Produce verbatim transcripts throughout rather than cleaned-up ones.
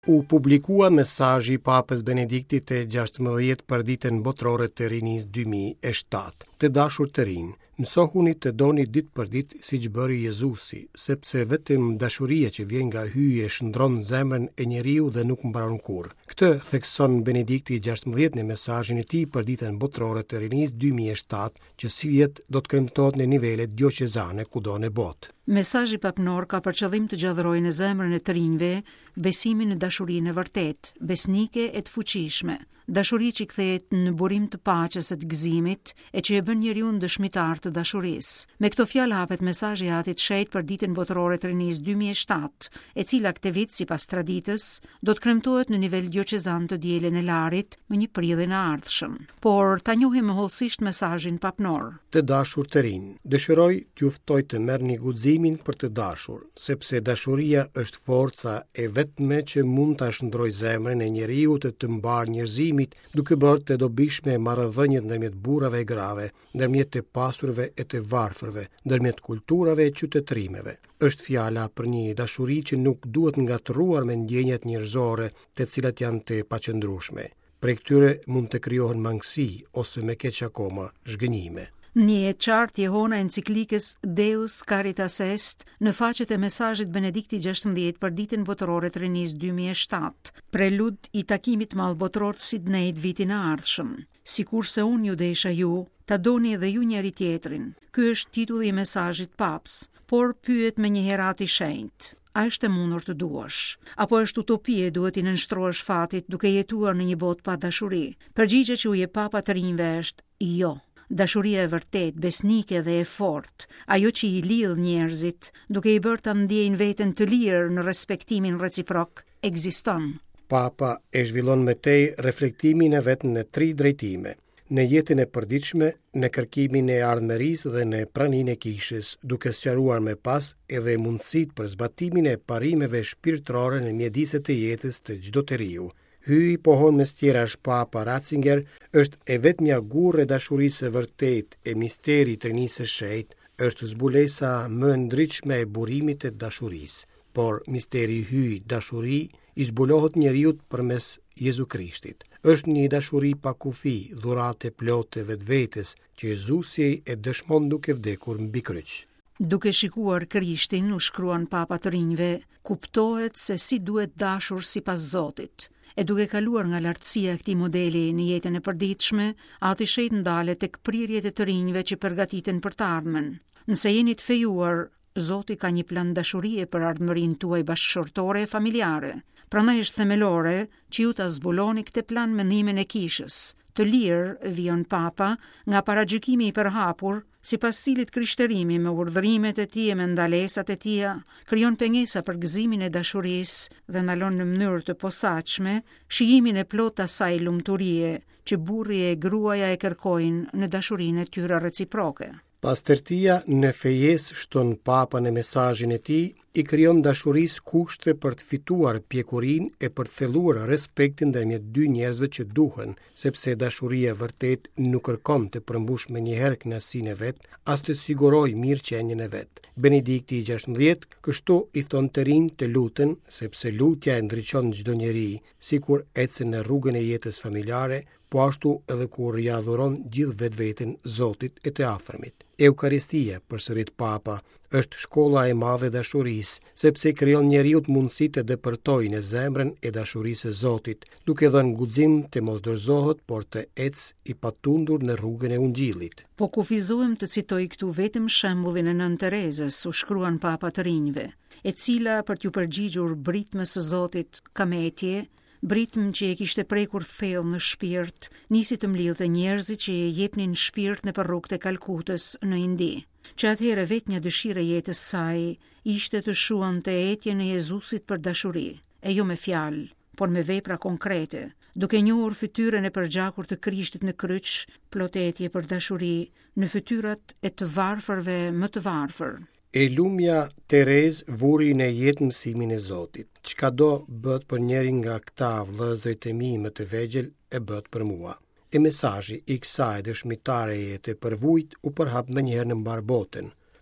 U publikua mesazhi i Papës Benediktit të gjashtëmbëdhjetë për ditën botërore të rinisë dy mijë e shtatë. Të dashur të rinj, mësohuni të doni ditë për ditë siç bëri Jezusi, sepse vetëm dashuria që vjen nga hyje shndron zemrën e njeriu dhe nuk mbaron kurrë. Këtë thekson Benedikti i gjashtëmbëdhjetë në mesazhin e tij për ditën botërore të rinisë dy mijë e shtatë, që si vjet do të kremtohet në nivele dioqezane kudo në botë. Mesazhi papnor ka për qëllim të gjallërojë në zemrën e të rinjve besimin në dashurinë e vërtetë, besnike e të fuqishme, dashuri që kthehet në burim të paqes e të gëzimit e që e bën njeriu dëshmitar të dashurisë. Me këto fjalë hapet mesazhi i Atit Shenjtë për ditën botërore të rinisë dy mijë e shtatë, e cila këtë vit sipas traditës do të kremtohet në nivel dioqezan të dielën e Larit me një prillje në ardhshëm. Por ta njohim më hollësisht mesazhin papnor. Të dashur të rinj, dëshiroj t'ju ftoj të merrni guximin për të dashur, sepse dashuria është forca e vetme që mund ta shndrojë zemrën e njeriu të të mbar njerëzimit, duke bërë të dobishme marrëdhëniet ndërmjet burrave e grave, ndërmjet të pasurve e të varfërve, ndërmjet kulturave e qytetërimeve. Është fjala për një dashuri që nuk duhet ngatruar me ndjenjat njerëzore, të cilat janë të paqëndrueshme. Prej këtyre mund të krijohen mangësi ose me keq akoma zhgënjime. Një e qartë jehona enciklikës Deus Caritas Est në faqet e mesazhit Benedikti gjashtëmbëdhjetë për ditën botërore të rinisë dy mijë e shtatë, prelud i takimit mall botëror të Sydneyt vitin e ardhshëm. Sikurse unë ju desha ju, ta doni edhe ju njëri tjetrin. Ky është titulli i mesazhit Paps, por pyet me një herat i shenjtë. A është e mundur të duash? Apo është utopi e duhet i nënshtrohesh fatit duke jetuar në një botë pa dashuri? Përgjigjja që u jep Papa të rinjve është jo. Dashuria e vërtet, besnike dhe e fort, ajo që i lidh njerëzit, duke i bërë ta ndjejnë veten të lirë në respektimin reciprok, ekziston. Papa e zhvillon me tej reflektimin e vet në tri drejtime: në jetën e përditshme, në kërkimin e ardhmërisë dhe në praninë e kishës, duke sqaruar më pas edhe mundësitë për zbatimin e parimeve shpirtërore në mjediset e jetës të çdo njeriu. Hyj pohon mes tjerash Papa Ratzinger është e vetmja gurë e dashurisë së vërtet e misteri të rinisë së shenjtë, është zbulesa më e ndritshme e burimit të dashurisë. Por misteri hyj dashuri i zbulohet njeriut përmes Jezu Krishtit. Është një dashuri pa kufi, dhurate plote vetvetes që Jezusi e dëshmon duke vdekur mbi kryq. Duke shikuar Krishtin, u shkruan Papa të rinjve, kuptohet se si duhet dashur sipas Zotit. E duke kaluar nga lartësia e këtij modeli në jetën e përditshme, Ati i Shenjtë ndalet tek prirjet e të rinjve që përgatiten për të ardhmen. Nëse jeni të fejuar, Zoti ka një plan dashurie për ardhmërinë tuaj bashkëshortore e familjare. Prandaj është themelore që ju ta zbuloni këtë plan me ndihmën e kishës. Të lirë, vijon Papa, nga paragjykimi i përhapur, sipas cilit krishtërimi me urdhërimet e tij e me ndalesat e tija krijon pengesa për gëzimin e dashurisë dhe ndalon në mënyrë të posaçme shijimin e plot të asaj lumturie që burri e gruaja e kërkojnë në dashurinë e tyre reciproke. Pastërtia në fejes shton Papa në mesazhin e tij i krijon dashurisë kushte për të fituar pjekurinë e për të thelluar respektin ndërmjet dy njerëzve që duhen, sepse dashuria e vërtet nuk kërkon të përmbush me njëherë kënaqësinë e vet, as të sigurojë mirëqenien e vet. Benedikti i gjashtëmbëdhjetë kështu i thon të rinj të luten, sepse lutja e ndriçon çdo njeri, sikur ecën në rrugën e jetës familjare, po ashtu edhe kur ja dhuron gjithë vetveten Zotit e të afërmit. Eukaristia, përsërit Papa, është shkolla e madhe e dashurisë, sepse krijon njeriu mundësi të depërtojë në zemrën e dashurisë së Zotit, duke dhënë guxim të mos dorëzohet, por të ecë i patundur në rrugën e Ungjillit. Po kufizohem të citoj këtu vetëm shembullin e Nën Terezës, u shkruan Papa të rinjve, e cila për t'ju përgjigjur britmës së Zotit kametje, britm që e kishte prekur thellë në shpirt, nisi të mlidhte njerëzit që e jepnin shpirt në rrugët e Kalkutës në Indi, që atëherë vetmja dëshirë e jetës saj ishte të shuante etjen e Jezusit për dashuri, e jo me fjalë, por me vepra konkrete, duke njohur fytyrën e përgjakur të Krishtit në kryq, plot etje për dashuri në fytyrat e të varfërve më të varfër. E lumja Terez vuri në jetë mësimin e Zotit. Çka do bët për njërin nga këta vëllezërit e mi më të vegjël e bët për mua. E mesazhi i kësaj dëshmitare jete për vujt u përhap më njëherë në mbar botën.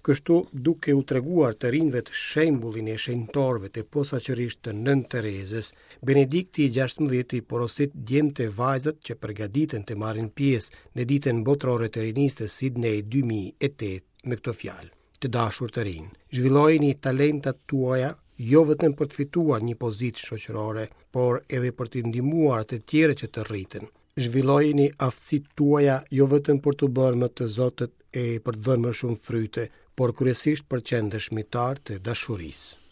Kështu, duke u treguar të rinjve të shembullin e shenjtarëve të posaçërisht të Nën Terezës, Benedikti i gjashtëmbëdhjetë i porosit djemtë e vajzat që përgatiten të marrin pjesë në ditën botërore të rinisë të Sydney dy mijë e tetë me këto fjalë: Të dashur të rinj, zhvillojini talentat tuaja jo vetëm për të fituar një pozitë shoqërore, por edhe për të ndihmuar të tjerë që të rriten. Zhvillojini aftësitë tuaja jo vetëm për të bërë më të Zotit e për të dhënë më shumë fryte, por kryesisht për qenë dëshmitar të dashurisë.